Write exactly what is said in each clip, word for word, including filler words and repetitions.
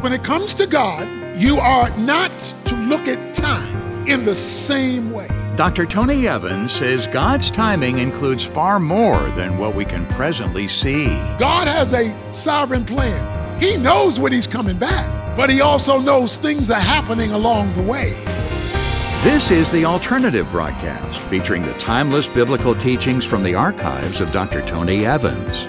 When it comes to God, you are not to look at time in the same way. Doctor Tony Evans says God's timing includes far more than what we can presently see. God has a sovereign plan. He knows when he's coming back, but he also knows things are happening along the way. This is The Alternative Broadcast, featuring the timeless biblical teachings from the archives of Doctor Tony Evans.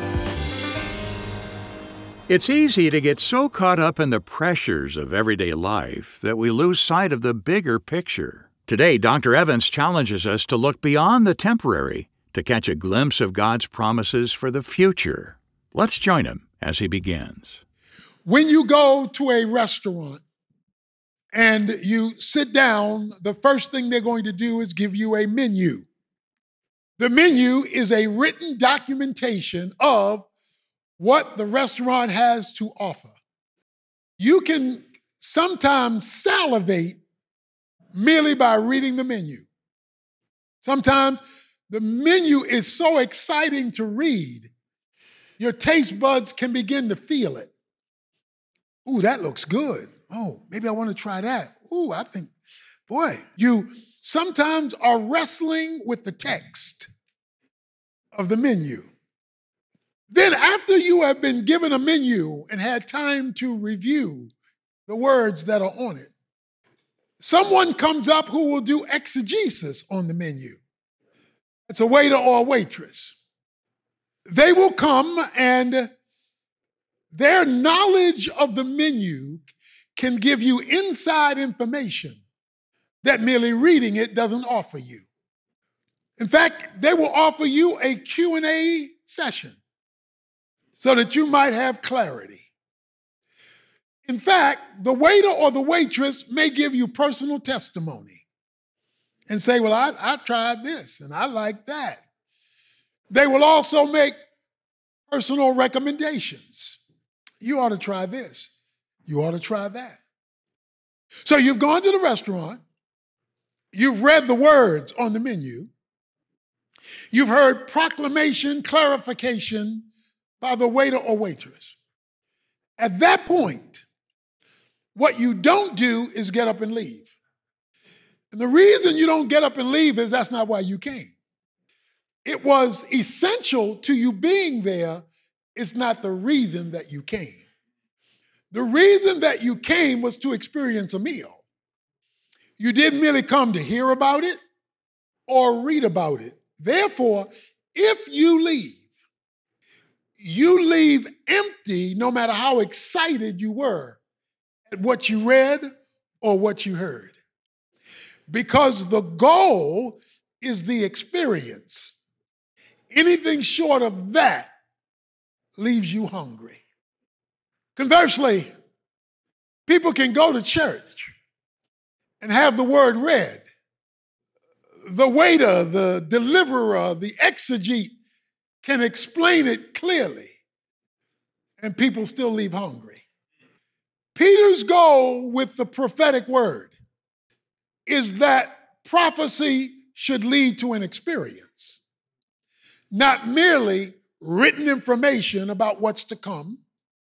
It's easy to get so caught up in the pressures of everyday life that we lose sight of the bigger picture. Today, Doctor Evans challenges us to look beyond the temporary to catch a glimpse of God's promises for the future. Let's join him as he begins. When you go to a restaurant and you sit down, the first thing they're going to do is give you a menu. The menu is a written documentation of what the restaurant has to offer. You can sometimes salivate merely by reading the menu. Sometimes the menu is so exciting to read, your taste buds can begin to feel it. Ooh, that looks good. Oh, maybe I want to try that. Ooh, I think, boy, you sometimes are wrestling with the text of the menu. Then after you have been given a menu and had time to review the words that are on it, someone comes up who will do exegesis on the menu. It's a waiter or a waitress. They will come and their knowledge of the menu can give you inside information that merely reading it doesn't offer you. In fact, they will offer you a Q and A session so that you might have clarity. In fact, the waiter or the waitress may give you personal testimony and say, well, I, I tried this and I like that. They will also make personal recommendations. You ought to try this. You ought to try that. So you've gone to the restaurant. You've read the words on the menu. You've heard proclamation, clarification by the waiter or waitress. At that point, what you don't do is get up and leave. And the reason you don't get up and leave is that's not why you came. It was essential to you being there. It's not the reason that you came. The reason that you came was to experience a meal. You didn't merely come to hear about it or read about it. Therefore, if you leave, you leave empty no matter how excited you were at what you read or what you heard. Because the goal is the experience. Anything short of that leaves you hungry. Conversely, people can go to church and have the word read. The waiter, the deliverer, the exegete can explain it clearly, and people still leave hungry. Peter's goal with the prophetic word is that prophecy should lead to an experience, not merely written information about what's to come,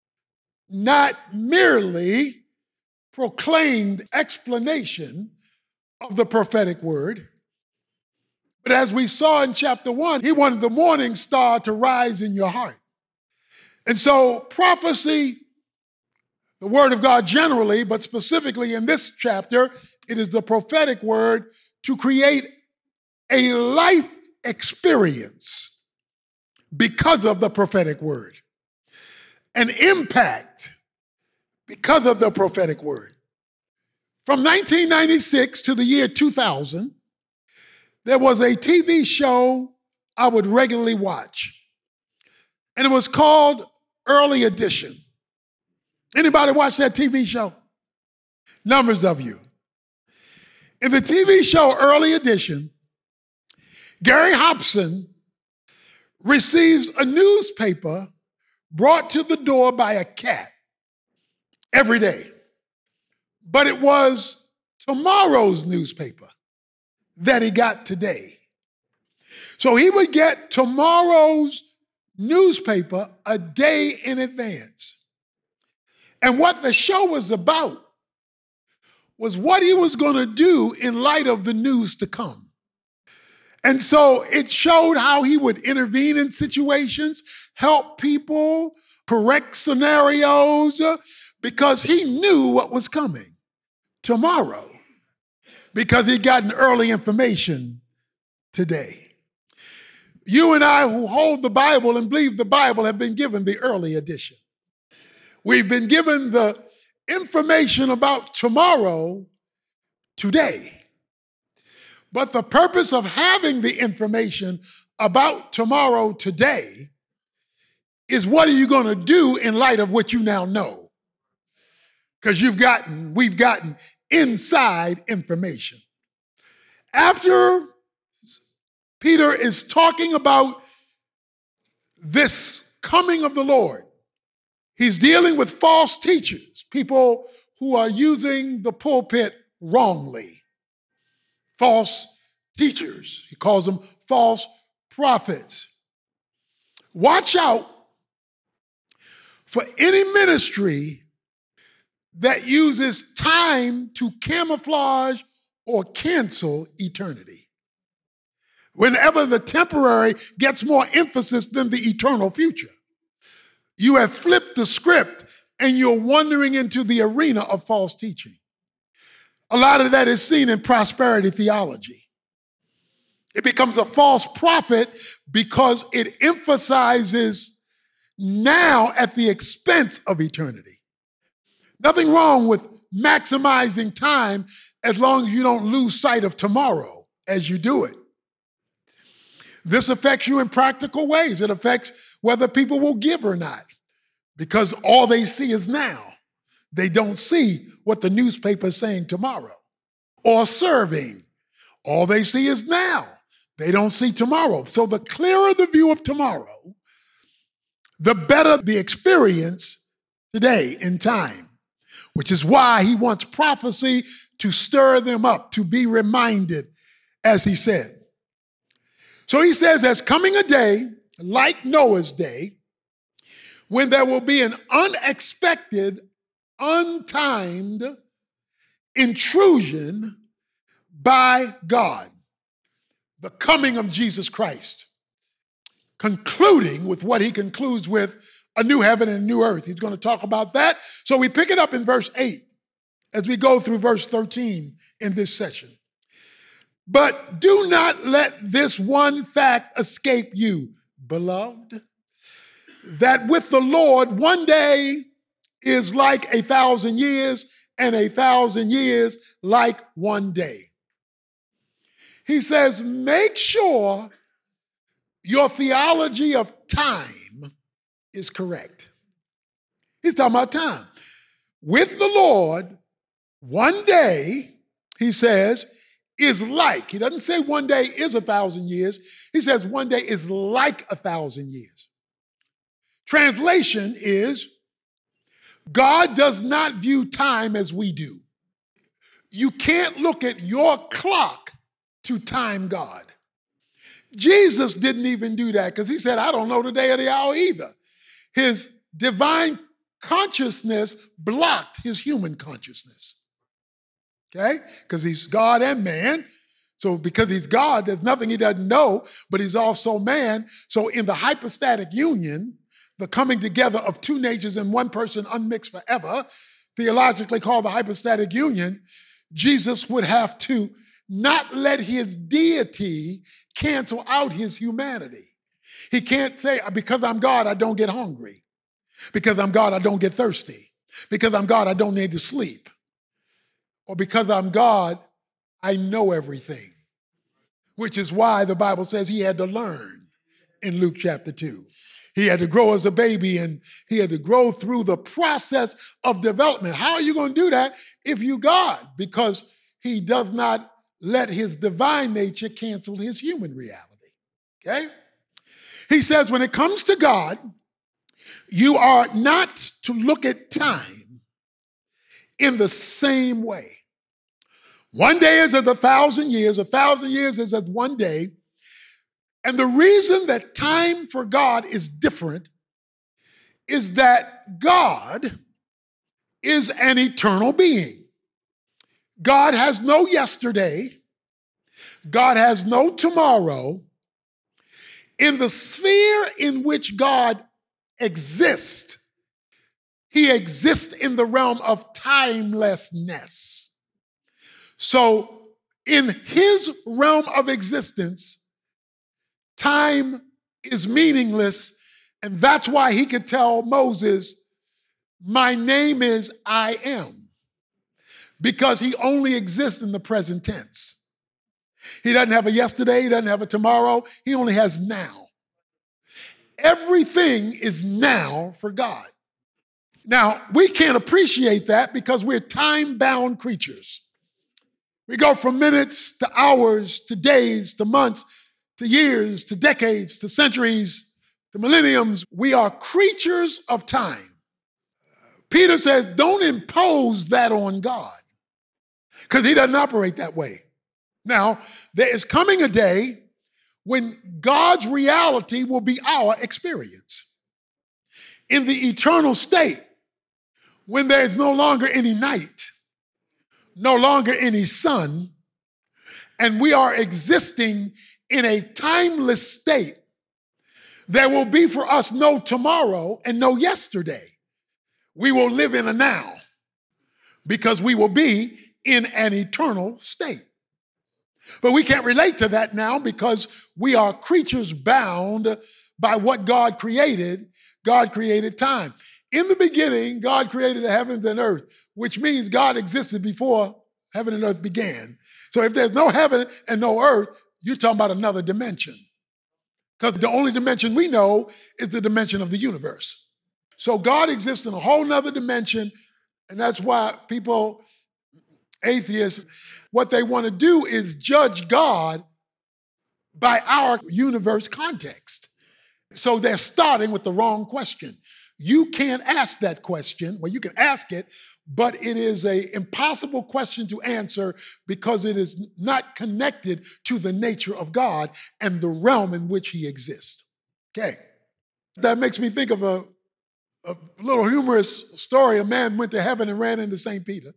not merely proclaimed explanation of the prophetic word. But as we saw in chapter one, he wanted the morning star to rise in your heart. And so prophecy, the word of God generally, but specifically in this chapter, it is the prophetic word to create a life experience because of the prophetic word. An impact because of the prophetic word. From nineteen ninety-six to the year two thousand, there was a T V show I would regularly watch, and it was called Early Edition. Anybody watch that T V show? Numbers of you. In the T V show Early Edition, Gary Hobson receives a newspaper brought to the door by a cat every day. But it was tomorrow's newspaper that he got today. So he would get tomorrow's newspaper a day in advance. And what the show was about was what he was going to do in light of the news to come. And so it showed how he would intervene in situations, help people, correct scenarios, because he knew what was coming tomorrow, because he'd gotten early information today. You and I who hold the Bible and believe the Bible have been given the early edition. We've been given the information about tomorrow today. But the purpose of having the information about tomorrow today is what are you going to do in light of what you now know? Because you've gotten, we've gotten inside information. After Peter is talking about this coming of the Lord, he's dealing with false teachers, people who are using the pulpit wrongly. False teachers. He calls them false prophets. Watch out for any ministry that uses time to camouflage or cancel eternity. Whenever the temporary gets more emphasis than the eternal future, you have flipped the script and you're wandering into the arena of false teaching. A lot of that is seen in prosperity theology. It becomes a false prophet because it emphasizes now at the expense of eternity. Nothing wrong with maximizing time as long as you don't lose sight of tomorrow as you do it. This affects you in practical ways. It affects whether people will give or not, because all they see is now. They don't see what the newspaper is saying tomorrow. Or serving. All they see is now. They don't see tomorrow. So the clearer the view of tomorrow, the better the experience today in time, which is why he wants prophecy to stir them up, to be reminded, as he said. So he says, there's coming a day, like Noah's day, when there will be an unexpected, untimed intrusion by God, the coming of Jesus Christ, concluding with what he concludes with a new heaven and a new earth. He's going to talk about that. So we pick it up in verse eight as we go through verse thirteen in this session. But do not let this one fact escape you, beloved, that with the Lord one day is like a thousand years, and a thousand years like one day. He says, make sure your theology of time is correct. He's talking about time. With the Lord, one day, he says, is like, he doesn't say one day is a thousand years. He says one day is like a thousand years. Translation is, God does not view time as we do. You can't look at your clock to time God. Jesus didn't even do that because he said, I don't know the day or the hour either. His divine consciousness blocked his human consciousness. Okay? Because he's God and man. So because he's God, there's nothing he doesn't know, but he's also man. So in the hypostatic union, the coming together of two natures in one person unmixed forever, theologically called the hypostatic union, Jesus would have to not let his deity cancel out his humanity. He can't say, because I'm God, I don't get hungry. Because I'm God, I don't get thirsty. Because I'm God, I don't need to sleep. Or because I'm God, I know everything. Which is why the Bible says he had to learn in Luke chapter two. He had to grow as a baby and he had to grow through the process of development. How are you going to do that if you God? Because he does not let his divine nature cancel his human reality. Okay? He says when it comes to God, you are not to look at time in the same way. One day is as a thousand years, a thousand years is as one day. And the reason that time for God is different is that God is an eternal being. God has no yesterday. God has no tomorrow. In the sphere in which God exists, he exists in the realm of timelessness. So in his realm of existence, time is meaningless, and that's why he could tell Moses, my name is I am, because he only exists in the present tense. He doesn't have a yesterday, he doesn't have a tomorrow, he only has now. Everything is now for God. Now, we can't appreciate that because we're time-bound creatures. We go from minutes to hours to days to months to years to decades to centuries to millenniums. We are creatures of time. Peter says, don't impose that on God, because he doesn't operate that way. Now, there is coming a day when God's reality will be our experience. In the eternal state, when there is no longer any night, no longer any sun, and we are existing in a timeless state, there will be for us no tomorrow and no yesterday. We will live in a now because we will be in an eternal state. But we can't relate to that now because we are creatures bound by what God created. God created time. In the beginning, God created the heavens and earth, which means God existed before heaven and earth began. So if there's no heaven and no earth, you're talking about another dimension. Because the only dimension we know is the dimension of the universe. So God exists in a whole nother dimension, and that's why people, atheists, what they want to do is judge God by our universe context. So they're starting with the wrong question. You can't ask that question. Well, you can ask it, but it is an impossible question to answer because it is not connected to the nature of God and the realm in which he exists. Okay. That makes me think of a, a little humorous story. A man went to heaven and ran into Saint Peter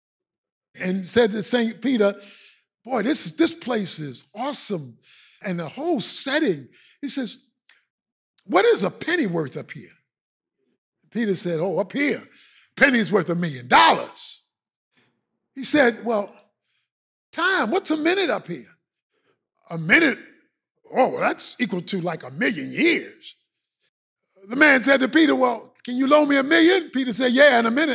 and said to Saint Peter, boy, this, this place is awesome. And the whole setting, he says, what is a penny worth up here? Peter said, oh, up here, penny's worth a million dollars. He said, well, time, what's a minute up here? A minute, oh, well, that's equal to like a million years. The man said to Peter, well, can you loan me a million? Peter said, yeah, in a minute.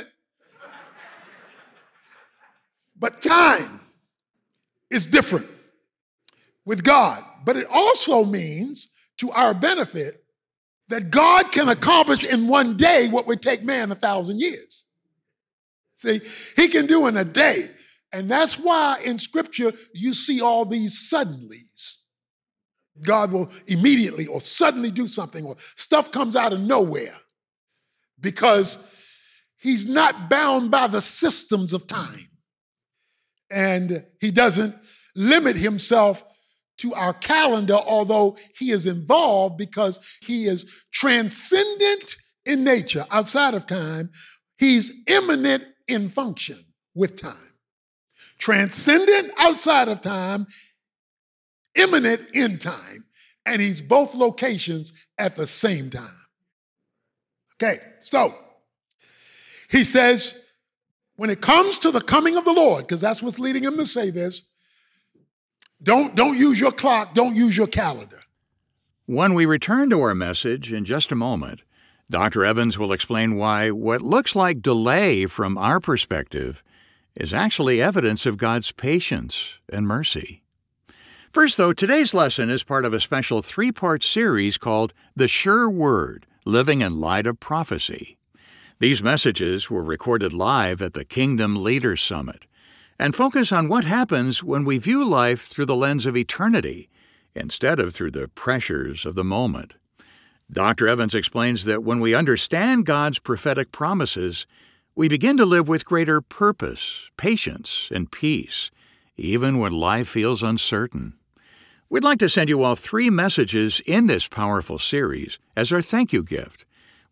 But time is different with God. But it also means, to our benefit, that God can accomplish in one day what would take man a thousand years. See, he can do in a day. And that's why in Scripture you see all these suddenlies. God will immediately or suddenly do something, or stuff comes out of nowhere, because he's not bound by the systems of time. And he doesn't limit himself to our calendar, although he is involved because he is transcendent in nature, outside of time. He's immanent in function with time. Transcendent outside of time, immanent in time, and he's both locations at the same time. Okay, so he says, when it comes to the coming of the Lord, because that's what's leading him to say this, Don't, don't use your clock, don't use your calendar. When we return to our message in just a moment, Doctor Evans will explain why what looks like delay from our perspective is actually evidence of God's patience and mercy. First, though, today's lesson is part of a special three-part series called The Sure Word, Living in Light of Prophecy. These messages were recorded live at the Kingdom Leaders Summit and focus on what happens when we view life through the lens of eternity instead of through the pressures of the moment. Doctor Evans explains that when we understand God's prophetic promises, we begin to live with greater purpose, patience, and peace, even when life feels uncertain. We'd like to send you all three messages in this powerful series as our thank you gift.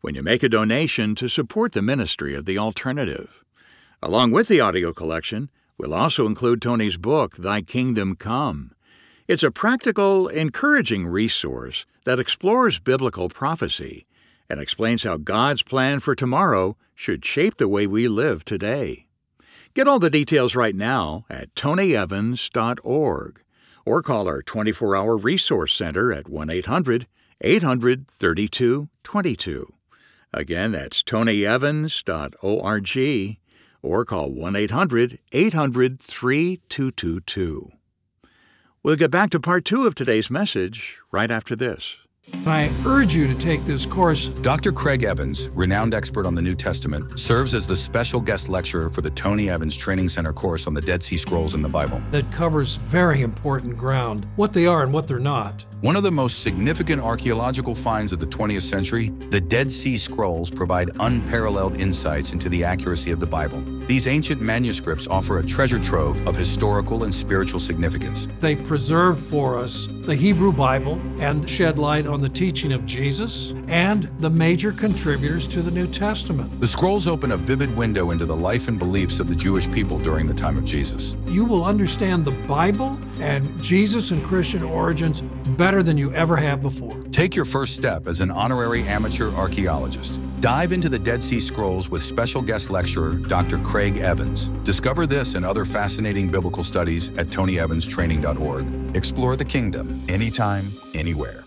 when you make a donation to support the ministry of The Alternative. Along with the audio collection, we'll also include Tony's book, Thy Kingdom Come. It's a practical, encouraging resource that explores biblical prophecy and explains how God's plan for tomorrow should shape the way we live today. Get all the details right now at tony evans dot org or call our twenty-four hour resource center at one eight hundred eight hundred thirty-two twenty-two. Again, that's tony evans dot org or call one eight hundred eight hundred three two two two. We'll get back to part two of today's message right after this. I urge you to take this course. Doctor Craig Evans, renowned expert on the New Testament, serves as the special guest lecturer for the Tony Evans Training Center course on the Dead Sea Scrolls and the Bible. That covers very important ground, what they are and what they're not. One of the most significant archaeological finds of the twentieth century, the Dead Sea Scrolls provide unparalleled insights into the accuracy of the Bible. These ancient manuscripts offer a treasure trove of historical and spiritual significance. They preserve for us the Hebrew Bible and shed light on the teaching of Jesus and the major contributors to the New Testament. The scrolls open a vivid window into the life and beliefs of the Jewish people during the time of Jesus. You will understand the Bible and Jesus and Christian origins better than you ever have before. Take your first step as an honorary amateur archaeologist. Dive into the Dead Sea Scrolls with special guest lecturer Doctor Craig Evans. Discover this and other fascinating biblical studies at tony evans training dot org. Explore the kingdom anytime, anywhere.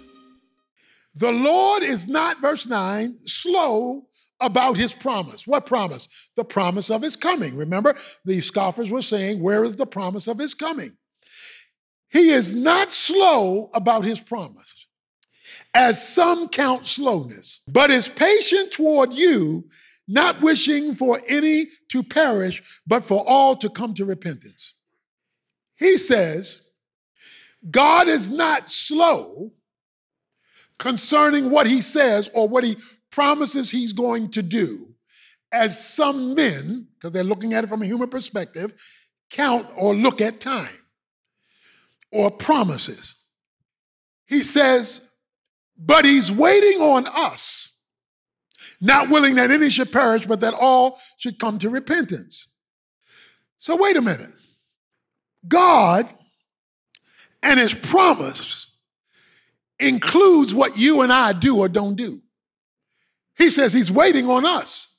The Lord is not, verse nine, slow about his promise. What promise? The promise of his coming. Remember, the scoffers were saying, where is the promise of his coming? He is not slow about his promise, as some count slowness, but is patient toward you, not wishing for any to perish, but for all to come to repentance. He says, God is not slow concerning what he says or what he promises he's going to do, as some men, because they're looking at it from a human perspective, count or look at time or promises. He says, but he's waiting on us, not willing that any should perish, but that all should come to repentance. So wait a minute. God and his promise includes what you and I do or don't do. He says he's waiting on us.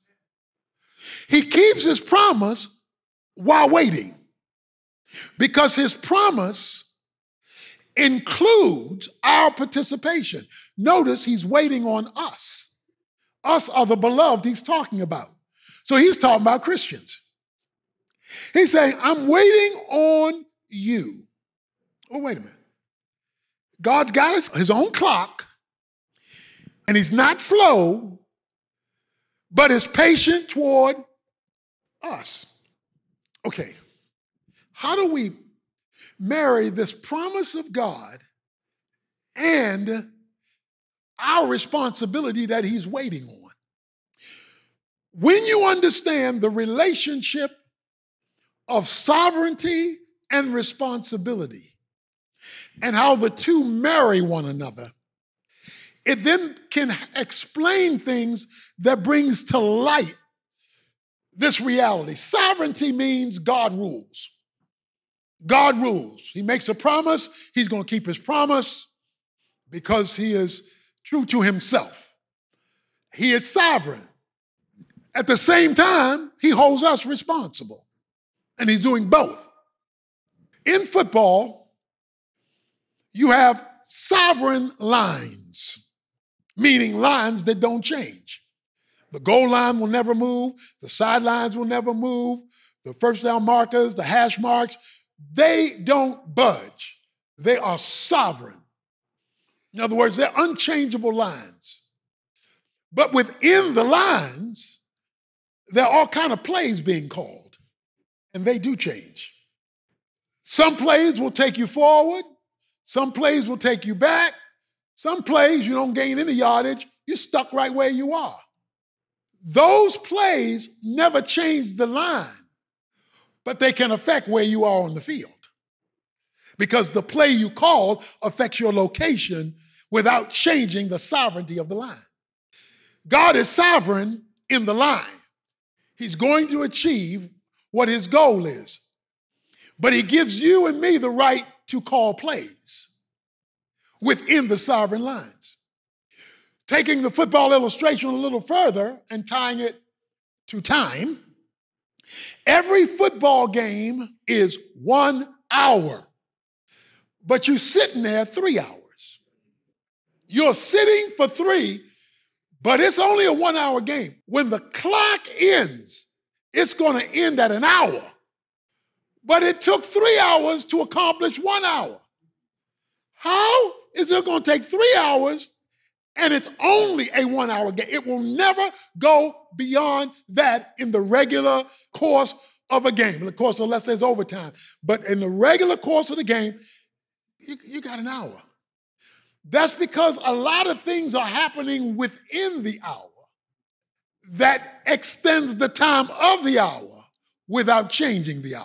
He keeps his promise while waiting, because his promise includes our participation. Notice he's waiting on us. Us are the beloved he's talking about. So he's talking about Christians. He's saying, I'm waiting on you. Oh, wait a minute. God's got his, his own clock, and he's not slow, but is patient toward us. Okay, how do we marry this promise of God and our responsibility that he's waiting on? When you understand the relationship of sovereignty and responsibility and how the two marry one another, it then can explain things that brings to light this reality. Sovereignty means God rules. God rules. He makes a promise. He's going to keep his promise because he is true to himself. He is sovereign. At the same time, he holds us responsible. And he's doing both. In football, you have sovereign lines, meaning lines that don't change. The goal line will never move. The sidelines will never move. The first down markers, the hash marks, they don't budge. They are sovereign. In other words, they're unchangeable lines. But within the lines, there are all kinds of plays being called, and they do change. Some plays will take you forward. Some plays will take you back. Some plays, you don't gain any yardage. You're stuck right where you are. Those plays never change the line, but they can affect where you are on the field, because the play you called affects your location without changing the sovereignty of the line. God is sovereign in the line. He's going to achieve what his goal is. But he gives you and me the right to call plays within the sovereign lines. Taking the football illustration a little further and tying it to time, every football game is one hour, but you're sitting there three hours. You're sitting for three, but it's only a one-hour game. When the clock ends, it's going to end at an hour. But it took three hours to accomplish one hour. How is it going to take three hours and it's only a one-hour game? It will never go beyond that in the regular course of a game. Of course, unless there's overtime. But in the regular course of the game, you, you got an hour. That's because a lot of things are happening within the hour that extends the time of the hour without changing the hour.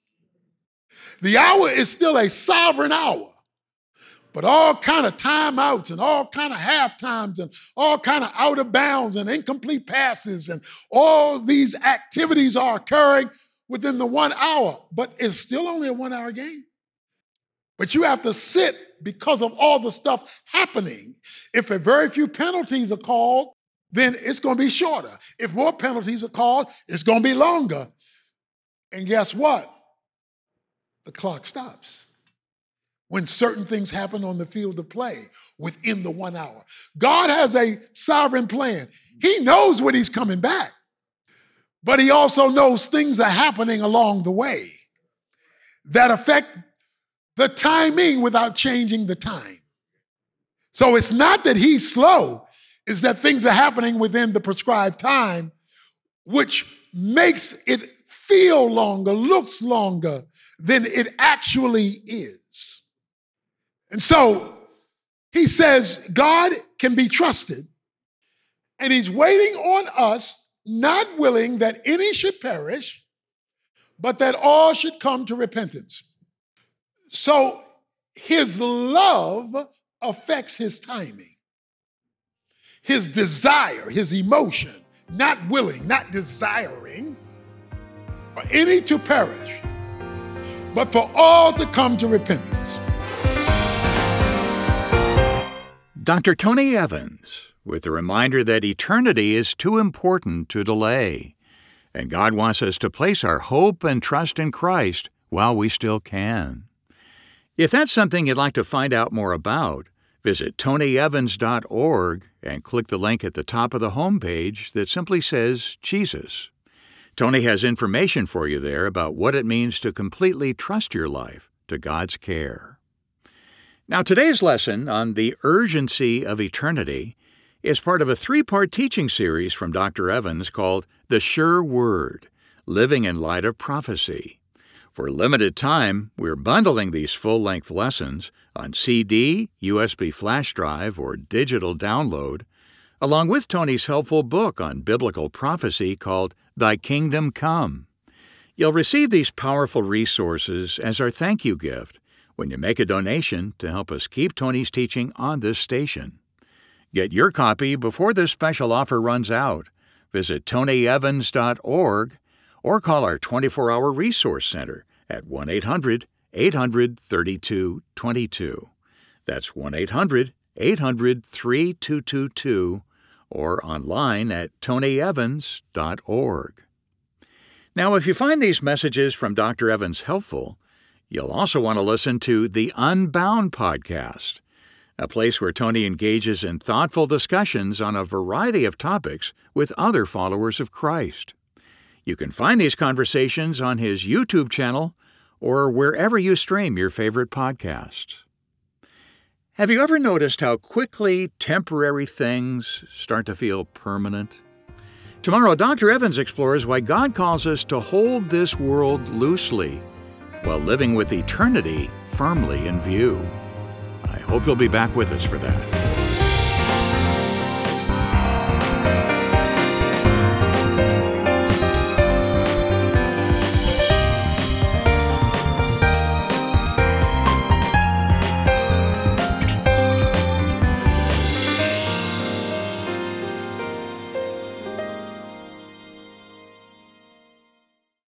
The hour is still a sovereign hour, but all kind of timeouts and all kind of half times and all kind of out of bounds and incomplete passes and all these activities are occurring within the one hour, but it's still only a one-hour game. But you have to sit because of all the stuff happening. If a very few penalties are called, then it's going to be shorter. If more penalties are called, it's going to be longer. And guess what? The clock stops when certain things happen on the field of play within the one hour. God has a sovereign plan. He knows when he's coming back, but he also knows things are happening along the way that affect the timing without changing the time. So it's not that he's slow, it's that things are happening within the prescribed time, which makes it feel longer, looks longer than it actually is. And so he says God can be trusted, and he's waiting on us, not willing that any should perish, but that all should come to repentance. So his love affects his timing, his desire, his emotion, not willing, not desiring for any to perish, but for all to come to repentance. Doctor Tony Evans, with a reminder that eternity is too important to delay, and God wants us to place our hope and trust in Christ while we still can. If that's something you'd like to find out more about, visit tony evans dot org and click the link at the top of the homepage that simply says Jesus. Tony has information for you there about what it means to completely trust your life to God's care. Now, today's lesson on the urgency of eternity is part of a three-part teaching series from Doctor Evans called The Sure Word, Living in Light of Prophecy. For a limited time, we're bundling these full-length lessons on C D, U S B flash drive, or digital download, along with Tony's helpful book on biblical prophecy called Thy Kingdom Come. You'll receive these powerful resources as our thank you gift when you make a donation to help us keep Tony's teaching on this station. Get your copy before this special offer runs out. Visit tony evans dot org or call our twenty-four hour resource center at one eight hundred eight hundred thirty-two twenty-two. That's one eight hundred eight hundred thirty-two twenty-two or online at tony evans dot org. Now, if you find these messages from Doctor Evans helpful, you'll also want to listen to the Unbound podcast, a place where Tony engages in thoughtful discussions on a variety of topics with other followers of Christ. You can find these conversations on his YouTube channel or wherever you stream your favorite podcasts. Have you ever noticed how quickly temporary things start to feel permanent? Tomorrow, Doctor Evans explores why God calls us to hold this world loosely while living with eternity firmly in view. I hope you'll be back with us for that.